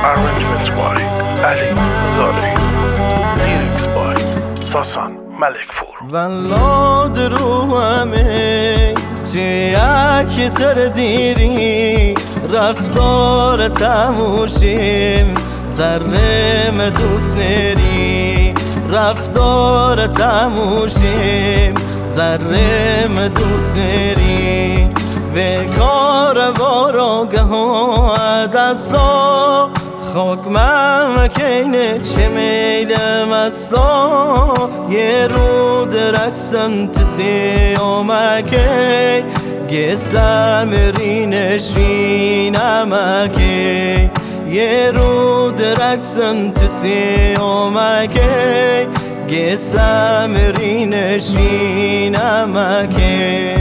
Arrangements by Ali Zadeh. Lyrics by Sasan Malikpour. والله درومه چه تر دیری رفتار تموشیم ذره دوست نری رفتار تموشیم ذره دوست نری و کار بارگه ها دستا خاک مکینه چه میلم استا یه رو درکسم تو سیامکه گسم رینشینمکه یه رو درکسم تو سیامکه گسم رینشینمکه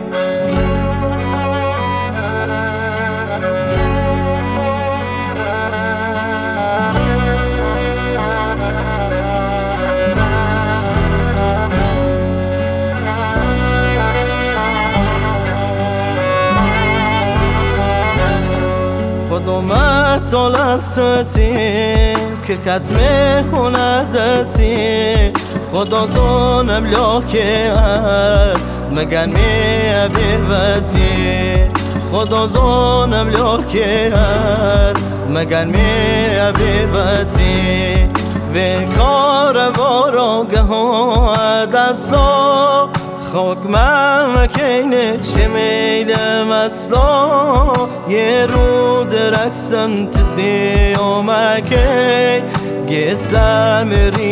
خودم سالت ستی که ختمه هندتی خدا زانم لاکه مگن می بیوتی خدا زانم لاکه مگن می بیوتی و کار بارگه ها دستا خاک مکینه چه میلم استا یه رو درکسم تو سیامکه گسم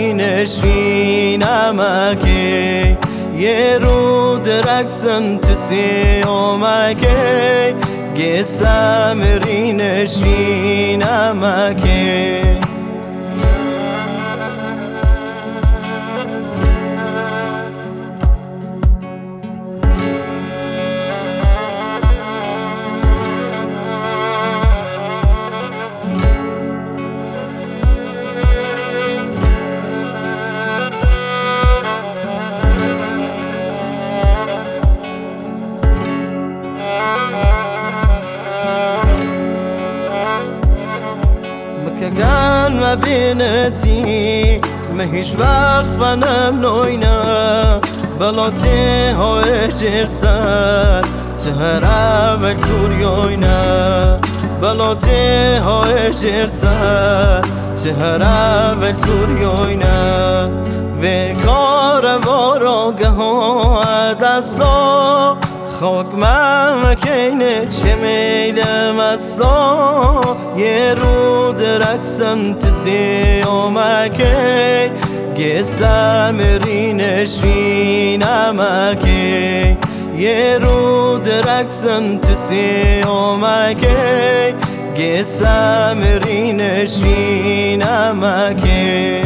رینشینمکه یه رو درکسم تو سیامکه گسم رینشینمکه مکگن و بینتی مهیش وقت فنم نوینا بلاتی های جرسد چهر اول توریوینا بلاتی های جرسد چهر اول توریوینا و کار بارگه ها دستا خاک مکینه چه میلم استا یه رو درکسم تو سیامکه گسم رینشینمکه یه رو درکسم تو سیامکه گسم رینشینمکه